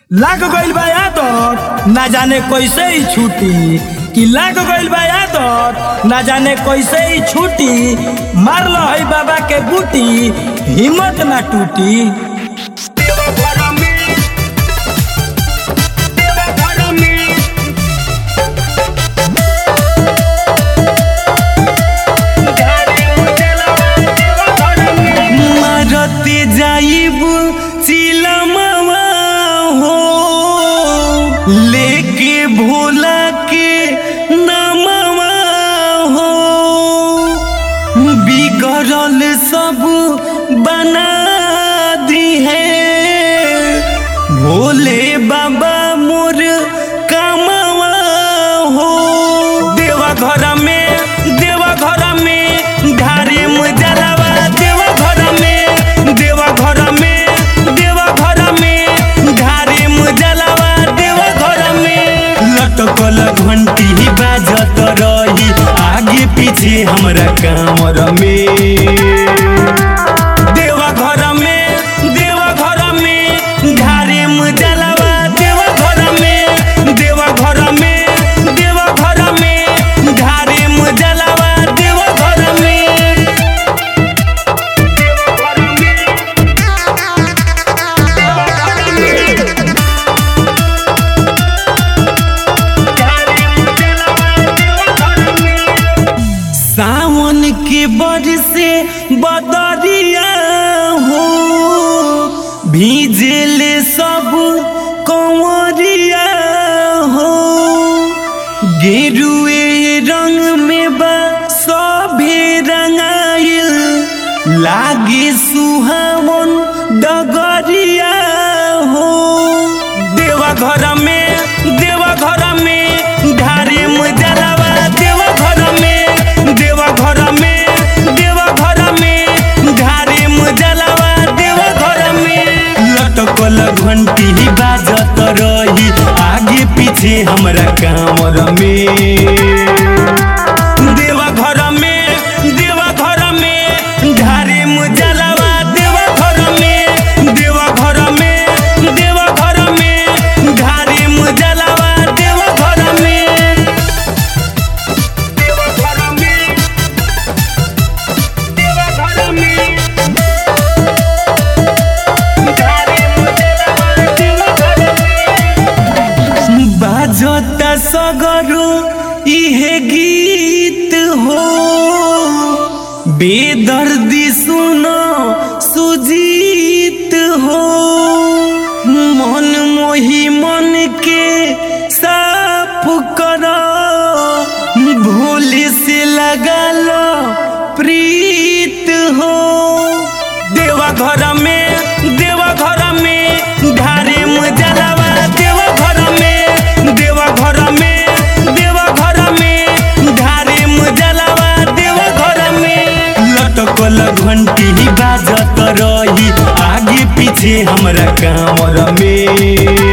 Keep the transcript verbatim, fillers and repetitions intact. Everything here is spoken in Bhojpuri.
लाग गइल बा आदत ना जाने कैसे ही छूटी कि लाग गइल बा आदत ना जाने कैसे ही छूटी। मार लो है बाबा के बूटी हिम्मत ना टूटी। मारते जाइब चिलमवा हो लेके भोला के नामवा हो, बिगड़ल सब बना दी है भोले बाबा मोर कामवा हो। देवा घर में देवा घर में ढारे मुजलवा, देवा घर में देवा घर में देवा घर में ढारे मुजलवा, देवा घर में लटकल घंटी बाजत रही आगे पीछे हमरा कामर में। देवा घर में देवा घर में ढारे मुजलवा, देवा घर में देवा घर में देवा घर में ढारे मुजलवा, देवा घर में। सावन के बरसे बदरिया हो भीजले सब कंवरिया हो, गेरुए रंग में बा सभे रंगाइल लागे सुहावन डगरिया हो। देवा घर में देवा घर में ढारे मुजलवा, देवा घर में देवा घर में देवा घर में ढारे मुजलवा, देवा घर में लटकल घंटी बाजत रही आगे पीछे हमरा कामर में। देवा घर में देवा घर में ढारे मुजलवा, देवा घर में देवा घर में देवा घर में ढारे मुजलवा, देवा घर में। बाजता सगरो इहे गीत हो, बेदर्दी सुनो सुजीत हो, मन मोही मन के साफ करो भोले से लगा लो प्रीत हो। देवा घर में देवा घर में ढारे मुजलवा, देवा घर में देवा घर में देवा घर में ढारे मुजलवा, देवा घर में लटकल घंटी बाजत रही आगे पीछे हमरा कामर में।